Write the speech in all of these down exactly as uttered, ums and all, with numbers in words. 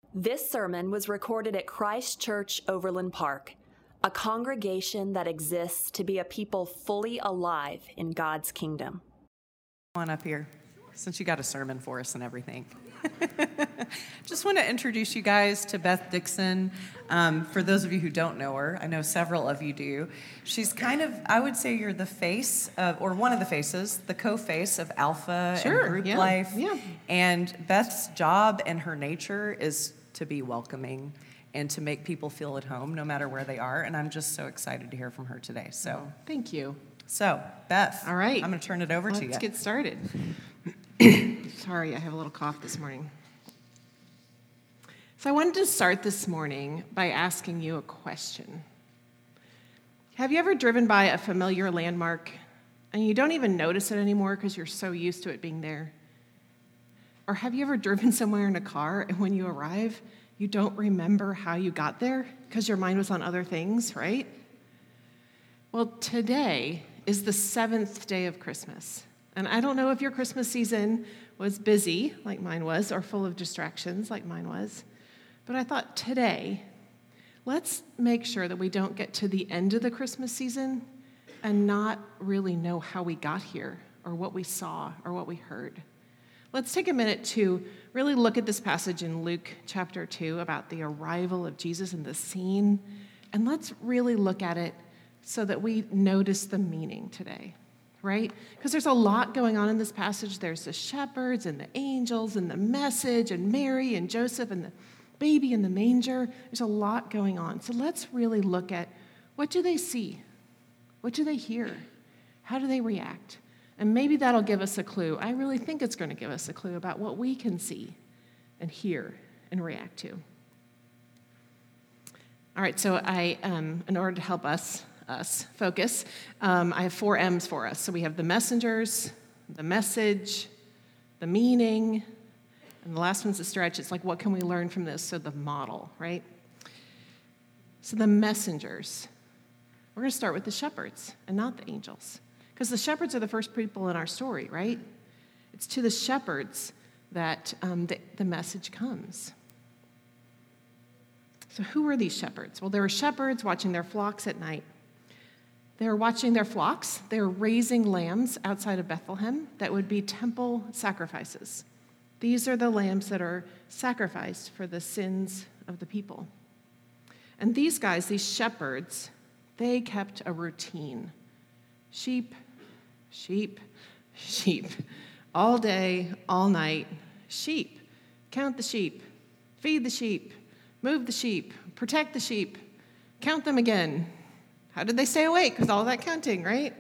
This sermon was recorded at Christ Church Overland Park, a congregation that exists to be a people fully alive in God's kingdom. Come on up here, since you got a sermon for us and everything. Just want to introduce you guys to Beth Dixon. Um, for those of you who don't know her, I know several of you do. She's kind of, I would say you're the face of, or one of the faces, the co-face of Alpha Sure, and Group yeah, Life. yeah. And Beth's job and her nature is to be welcoming and to make people feel at home no matter where they are. And I'm just so excited to hear from her today. So, Oh, thank you. so Beth, All right. I'm going to turn it over Let's to you. Let's get started. Sorry, I have a little cough this morning. So I wanted to start this morning by asking you a question. Have you ever driven by a familiar landmark and you don't even notice it anymore because you're so used to it being there? Or have you ever driven somewhere in a car and when you arrive, you don't remember how you got there because your mind was on other things, right? Well, today is the seventh day of Christmas. And I don't know if your Christmas season was busy, like mine was, or full of distractions, like mine was. But I thought today, let's make sure that we don't get to the end of the Christmas season and not really know how we got here or what we saw or what we heard. Let's take a minute to really look at this passage in Luke chapter two about the arrival of Jesus in the scene, and let's really look at it so that we notice the meaning today, right? Because there's a lot going on in this passage. There's the shepherds and the angels and the message and Mary and Joseph and the baby in the manger. There's a lot going on. So let's really look at what do they see? What do they hear? How do they react? And maybe that'll give us a clue. I really think it's going to give us a clue about what we can see and hear and react to. All right, so I, um, in order to help us, us focus, um, I have four M's for us. So we have the messengers, the message, the meaning, and the last one's the stretch. It's like, what can we learn from this? So the model, right? So the messengers. We're going to start with the shepherds and not the angels. Because the shepherds are the first people in our story, right? It's to the shepherds that um, the, the message comes. So who were these shepherds? Well, there were shepherds watching their flocks at night. They were watching their flocks. They were raising lambs outside of Bethlehem that would be temple sacrifices. These are the lambs that are sacrificed for the sins of the people. And these guys, these shepherds, they kept a routine. Sheep, sheep, sheep. All day, all night, sheep. Count the sheep. Feed the sheep. Move the sheep. Protect the sheep. Count them again. How did they stay awake with all that counting, right?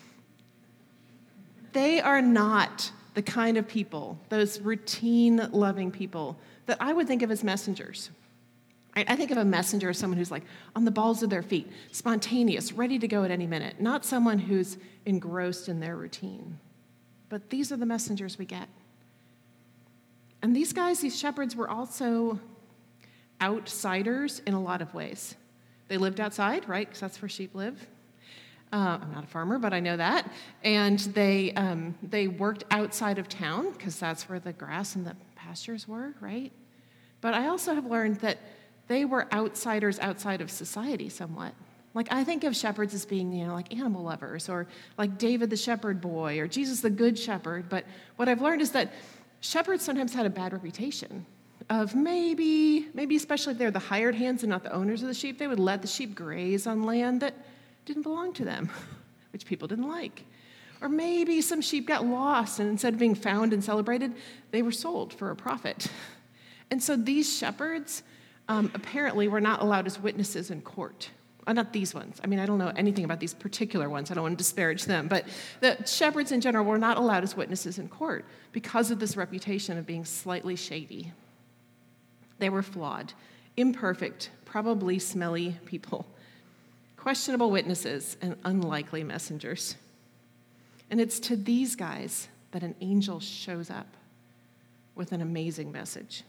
They are not the kind of people, those routine-loving people, that I would think of as messengers. I think of a messenger as someone who's like on the balls of their feet, spontaneous, ready to go at any minute, not someone who's engrossed in their routine. But these are the messengers we get. And these guys, these shepherds, were also outsiders in a lot of ways. They lived outside, right? Because that's where sheep live. Uh, I'm not a farmer, but I know that. And they um, they worked outside of town because that's where the grass and the pastures were, right? But I also have learned that they were outsiders outside of society somewhat. Like, I think of shepherds as being, you know, like animal lovers, or like David the shepherd boy, or Jesus the good shepherd. But what I've learned is that shepherds sometimes had a bad reputation of maybe, maybe especially if they're the hired hands and not the owners of the sheep, they would let the sheep graze on land that didn't belong to them, which people didn't like. Or maybe some sheep got lost, and instead of being found and celebrated, they were sold for a profit. And so these shepherds um, apparently were not allowed as witnesses in court. Uh, not these ones. I mean, I don't know anything about these particular ones. I don't want to disparage them. But the shepherds in general were not allowed as witnesses in court because of this reputation of being slightly shady. They were flawed, imperfect, probably smelly people, questionable witnesses, and unlikely messengers. And it's to these guys that an angel shows up with an amazing message.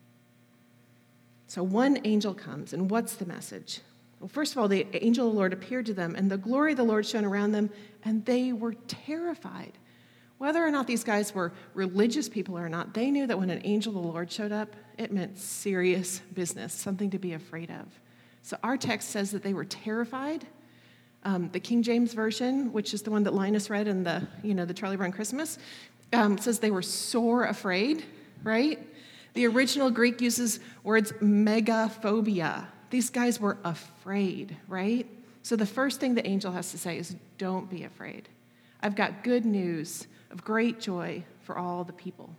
So one angel comes, and what's the message? Well, first of all, the angel of the Lord appeared to them, and the glory of the Lord shone around them, and they were terrified. Whether or not these guys were religious people or not, they knew that when an angel of the Lord showed up, it meant serious business, something to be afraid of. So our text says that they were terrified. Um, the King James Version, which is the one that Linus read in the, you know, the Charlie Brown Christmas, um, says they were sore afraid, right? The original Greek uses words megaphobia. These guys were afraid, right? So the first thing the angel has to say is, don't be afraid. I've got good news of great joy for all the people.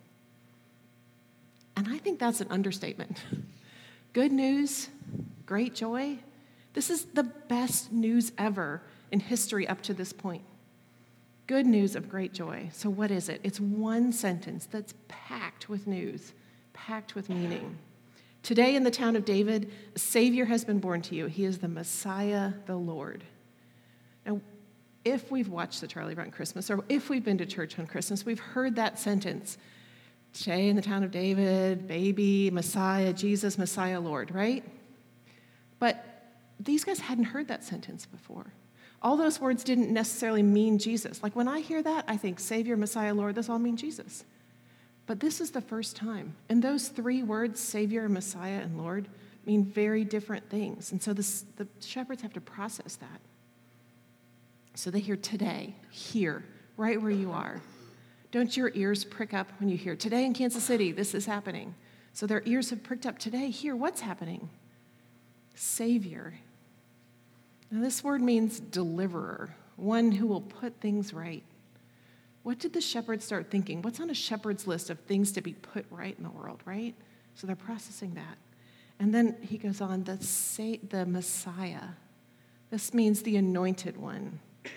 And I think that's an understatement. Good news, great joy. This is the best news ever in history up to this point. Good news of great joy. So what is it? It's one sentence that's packed with news, packed with meaning. Today in the town of David, a Savior has been born to you. He is the Messiah, the Lord. Now, if we've watched the Charlie Brown Christmas, or if we've been to church on Christmas, we've heard that sentence. Today in the town of David, baby, Messiah, Jesus, Messiah, Lord, right? But these guys hadn't heard that sentence before. All those words didn't necessarily mean Jesus. Like when I hear that, I think Savior, Messiah, Lord, those all mean Jesus. But this is the first time. And those three words, Savior, Messiah, and Lord, mean very different things. And so this, the shepherds have to process that. So they hear today, here, right where you are. Don't your ears prick up when you hear, today in Kansas City, this is happening. So their ears have pricked up today, here, what's happening? Savior. Now this word means deliverer, one who will put things right. What did the shepherds start thinking? What's on a shepherd's list of things to be put right in the world, right? So they're processing that. And then he goes on, the, sa- the Messiah. This means the anointed one.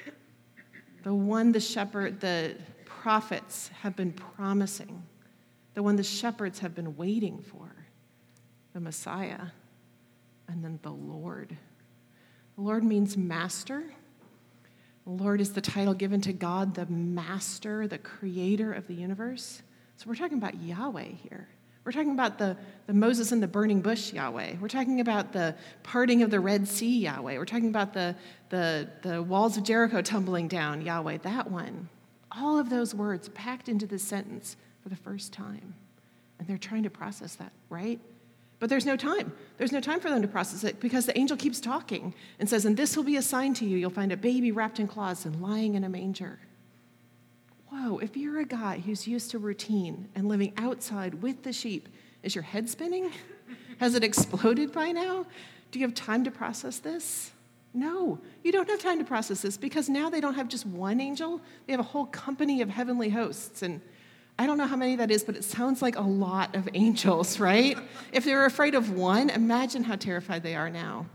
The one the shepherd, the prophets have been promising. The one the shepherds have been waiting for. The Messiah. And then the Lord. The Lord means master. The Lord is the title given to God, the master, the creator of the universe. So we're talking about Yahweh here. We're talking about the, the Moses and the burning bush Yahweh. We're talking about the parting of the Red Sea Yahweh. We're talking about the, the, the walls of Jericho tumbling down Yahweh, that one. All of those words packed into this sentence for the first time. And they're trying to process that, right? But there's no time. There's no time for them to process it because the angel keeps talking and says, and this will be a sign to you. You'll find a baby wrapped in cloths and lying in a manger. Whoa, if you're a guy who's used to routine and living outside with the sheep, is your head spinning? Has it exploded by now? Do you have time to process this? No, you don't have time to process this because now they don't have just one angel. They have a whole company of heavenly hosts. And I don't know how many that is, but it sounds like a lot of angels, right? If they were afraid of one, imagine how terrified they are now.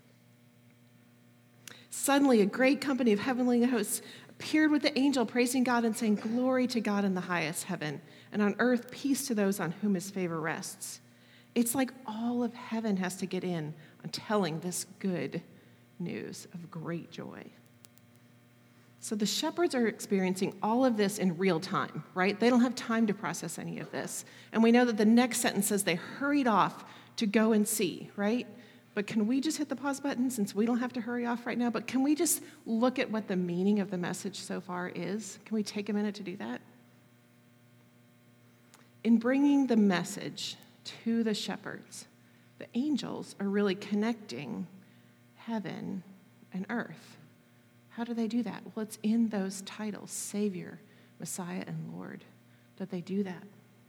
Suddenly, a great company of heavenly hosts appeared with the angel, praising God and saying, glory to God in the highest heaven, and on earth peace to those on whom his favor rests. It's like all of heaven has to get in on telling this good news of great joy. So the shepherds are experiencing all of this in real time, right? They don't have time to process any of this. And we know that the next sentence says they hurried off to go and see, right? But can we just hit the pause button since we don't have to hurry off right now? But can we just look at what the meaning of the message so far is? Can we take a minute to do that? In bringing the message to the shepherds, the angels are really connecting heaven and earth. How do they do that? Well, it's in those titles, Savior, Messiah, and Lord, that they do that.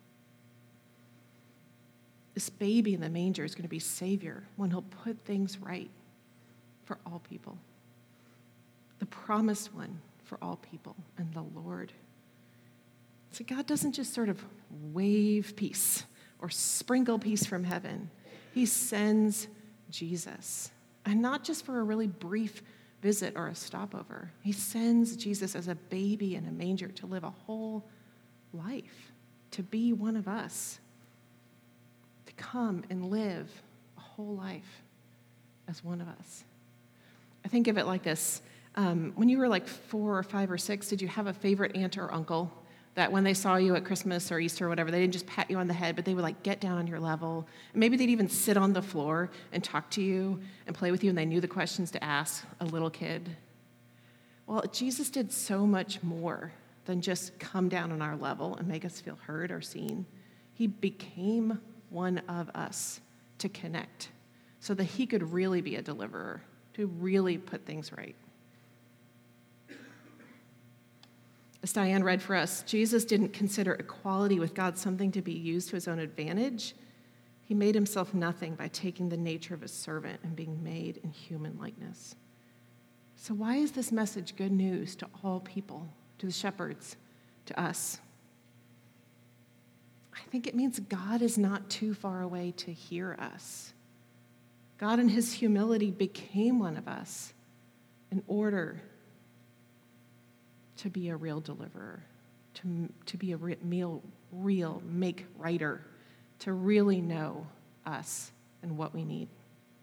This baby in the manger is going to be Savior, one who'll put things right for all people. The promised one for all people, and the Lord. So God doesn't just sort of wave peace or sprinkle peace from heaven. He sends Jesus, and not just for a really brief visit or a stopover. He sends Jesus as a baby in a manger to live a whole life, to be one of us. To come and live a whole life as one of us. I think of it like this. Um, when you were like four or five or six, did you have a favorite aunt or uncle that when they saw you at Christmas or Easter or whatever, they didn't just pat you on the head, but they would like get down on your level. And maybe they'd even sit on the floor and talk to you and play with you, and they knew the questions to ask a little kid. Well, Jesus did so much more than just come down on our level and make us feel heard or seen. He became one of us to connect so that he could really be a deliverer, to really put things right. As Diane read for us, Jesus didn't consider equality with God something to be used to his own advantage. He made himself nothing by taking the nature of a servant and being made in human likeness. So why is this message good news to all people, to the shepherds, to us? I think it means God is not too far away to hear us. God in his humility became one of us in order to be a real deliverer, to, to be a real, real make righter, to really know us and what we need.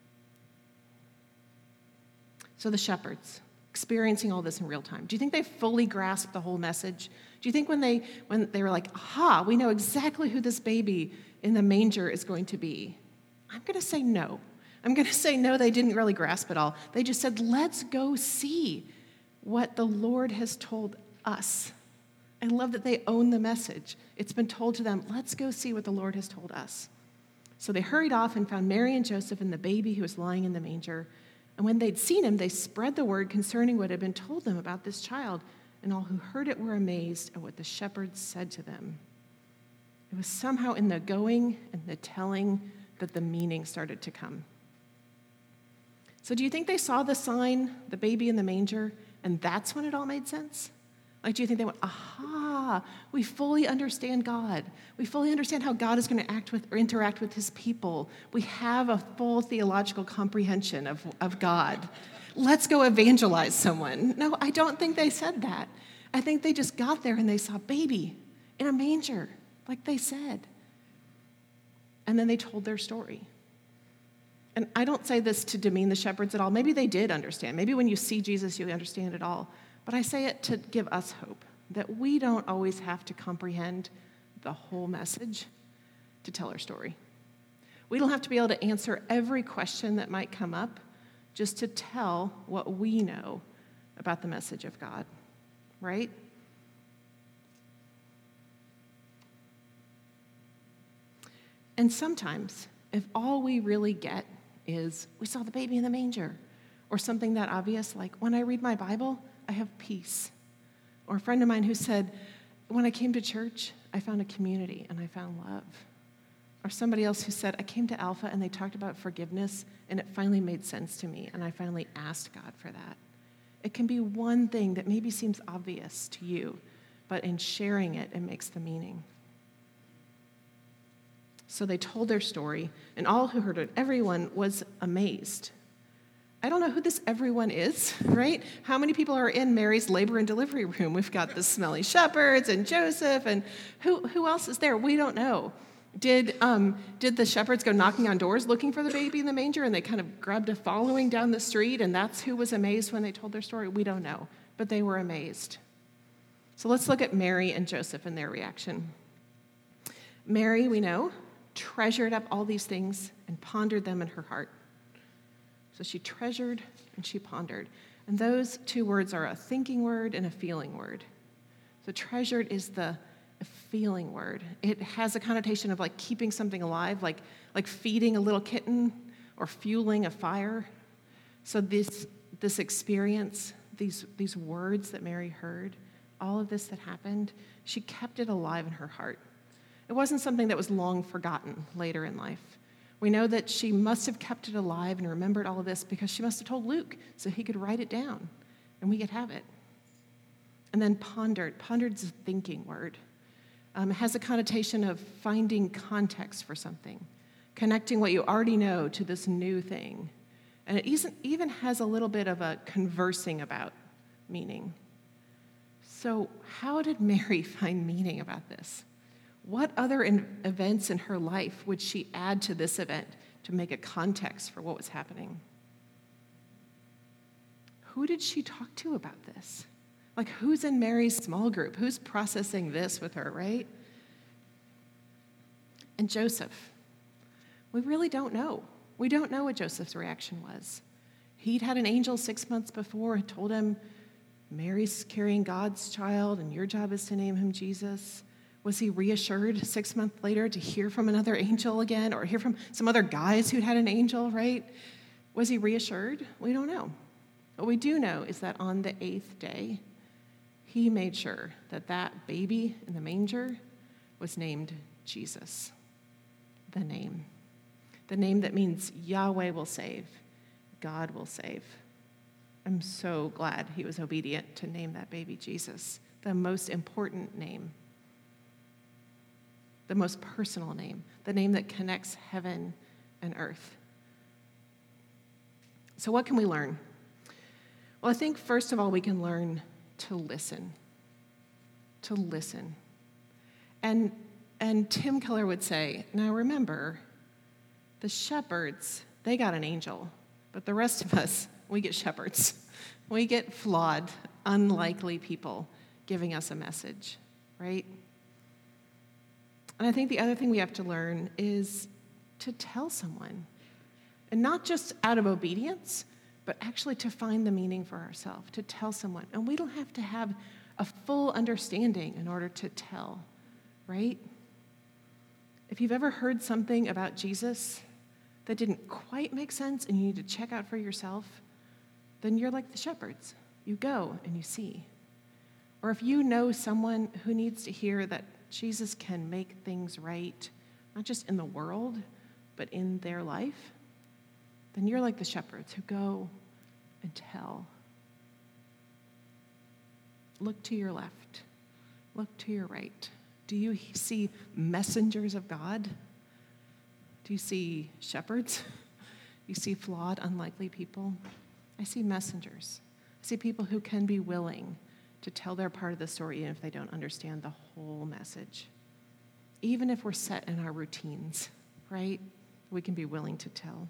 So the shepherds, experiencing all this in real time, do you think they fully grasped the whole message? Do you think when they when they were like, aha, we know exactly who this baby in the manger is going to be? I'm going to say no. I'm going to say no, they didn't really grasp it all. They just said, let's go see what the Lord has told us. I love that they own the message. It's been told to them, let's go see what the Lord has told us. So they hurried off and found Mary and Joseph and the baby who was lying in the manger. And when they'd seen him, they spread the word concerning what had been told them about this child. And all who heard it were amazed at what the shepherds said to them. It was somehow in the going and the telling that the meaning started to come. So do you think they saw the sign, the baby in the manger, and that's when it all made sense? Like, do you think they went, aha, we fully understand God. We fully understand how God is going to act with or interact with his people. We have a full theological comprehension of, of God. Let's go evangelize someone. No, I don't think they said that. I think they just got there and they saw baby in a manger, like they said. And then they told their story. And I don't say this to demean the shepherds at all. Maybe they did understand. Maybe when you see Jesus, you understand it all. But I say it to give us hope that we don't always have to comprehend the whole message to tell our story. We don't have to be able to answer every question that might come up just to tell what we know about the message of God, right? And sometimes, if all we really get is we saw the baby in the manger, or something that obvious, like when I read my Bible, I have peace. Or a friend of mine who said, when I came to church, I found a community and I found love. Or somebody else who said, I came to Alpha and they talked about forgiveness and it finally made sense to me and I finally asked God for that. It can be one thing that maybe seems obvious to you, but in sharing it, it makes the meaning. So they told their story, and all who heard it, everyone was amazed. I don't know who this everyone is, right? How many people are in Mary's labor and delivery room? We've got the smelly shepherds and Joseph, and who, who else is there? We don't know. Did, um, did the shepherds go knocking on doors looking for the baby in the manger, and they kind of grabbed a following down the street, and that's who was amazed when they told their story? We don't know, but they were amazed. So let's look at Mary and Joseph and their reaction. Mary, we know, treasured up all these things and pondered them in her heart. So she treasured and she pondered. And those two words are a thinking word and a feeling word. So treasured is the feeling word. It has a connotation of like keeping something alive, like, like feeding a little kitten or fueling a fire. So this, this experience, these, these words that Mary heard, all of this that happened, she kept it alive in her heart. It wasn't something that was long forgotten later in life. We know that she must have kept it alive and remembered all of this because she must have told Luke so he could write it down and we could have it. And then pondered. Pondered is a thinking word. Um, it has a connotation of finding context for something, connecting what you already know to this new thing. And it even has a little bit of a conversing about meaning. So how did Mary find meaning about this? What other in- events in her life would she add to this event to make a context for what was happening? Who did she talk to about this? Like, who's in Mary's small group? Who's processing this with her, right? And Joseph. We really don't know. We don't know what Joseph's reaction was. He'd had an angel six months before and told him, Mary's carrying God's child, and your job is to name him Jesus? Was he reassured six months later to hear from another angel again, or hear from some other guys who'd had an angel, right? Was he reassured? We don't know. What we do know is that on the eighth day, he made sure that that baby in the manger was named Jesus, the name. The name that means Yahweh will save, God will save. I'm so glad he was obedient to name that baby Jesus, the most important name, the most personal name, the name that connects heaven and earth. So what can we learn? Well, I think first of all, we can learn to listen, to listen. And, and Tim Keller would say, now remember, the shepherds, they got an angel, but the rest of us, we get shepherds. We get flawed, unlikely people giving us a message, right? And I think the other thing we have to learn is to tell someone, and not just out of obedience, but actually to find the meaning for ourselves, to tell someone. And we don't have to have a full understanding in order to tell, right? If you've ever heard something about Jesus that didn't quite make sense and you need to check out for yourself, then you're like the shepherds. You go and you see. Or if you know someone who needs to hear that Jesus can make things right, not just in the world, but in their life, then you're like the shepherds who go and tell. Look to your left. Look to your right. Do you see messengers of God? Do you see shepherds? You see flawed, unlikely people? I see messengers. I see people who can be willing to tell their part of the story even if they don't understand the whole message. Even if we're set in our routines, right? We can be willing to tell.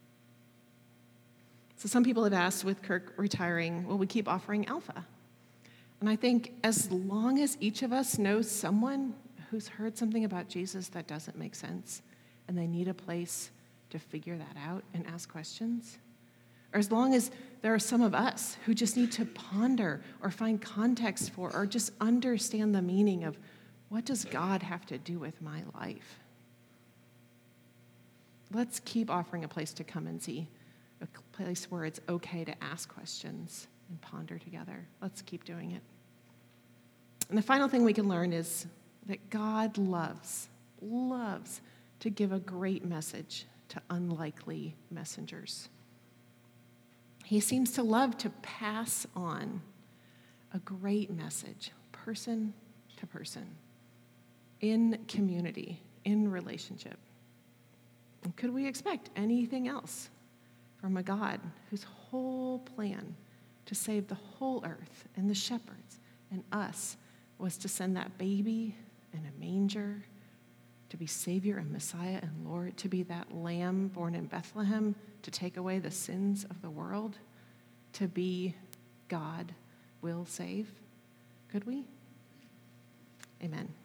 So some people have asked, with Kirk retiring, will we keep offering Alpha? And I think as long as each of us knows someone who's heard something about Jesus that doesn't make sense, and they need a place to figure that out and ask questions, or as long as there are some of us who just need to ponder or find context for or just understand the meaning of what does God have to do with my life? Let's keep offering a place to come and see, a place where it's okay to ask questions and ponder together. Let's keep doing it. And the final thing we can learn is that God loves, loves to give a great message to unlikely messengers. He seems to love to pass on a great message, person to person, in community, in relationship. And could we expect anything else from a God whose whole plan to save the whole earth and the shepherds and us was to send that baby in a manger to be Savior and Messiah and Lord, to be that lamb born in Bethlehem to take away the sins of the world, to be God will save? Could we? Amen.